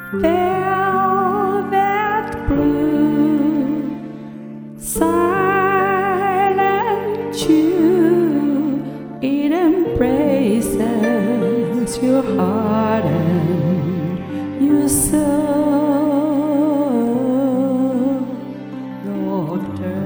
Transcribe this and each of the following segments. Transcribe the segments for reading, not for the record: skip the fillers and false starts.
velvet blue, silent you, it embraces your heart and your soul, doctor.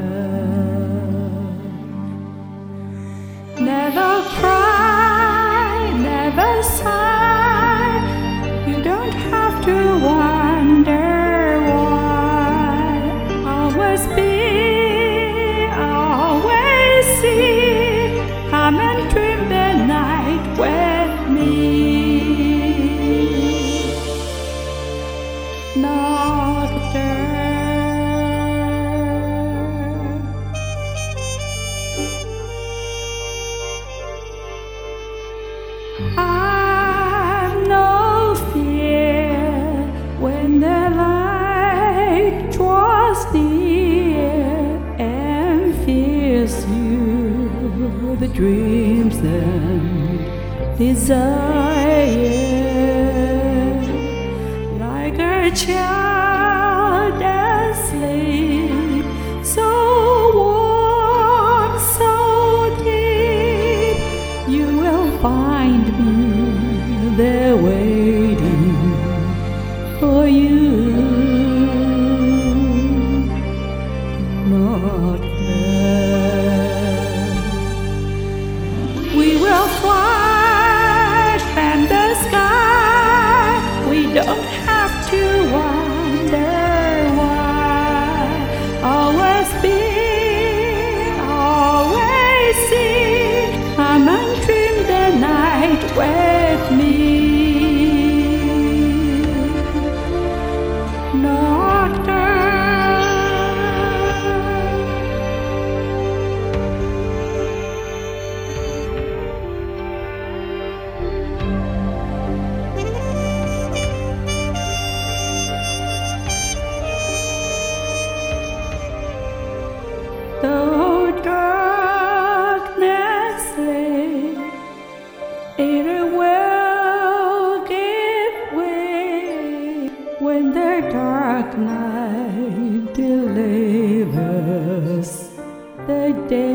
Never cry, never sigh, you don't have to wonder why. Always be, always see, come and dream the night with me. Doctor, I've no fear when the light draws near and fills you with dreams and desire, like a child asleep, so warm, so deep, you will find me there waiting for you, not there. We will fly in the sky, we don't have to wonder why. Always be, always see, come and dream the night with me. Doctor, though darkness lay, it will give way when the dark night delivers the day.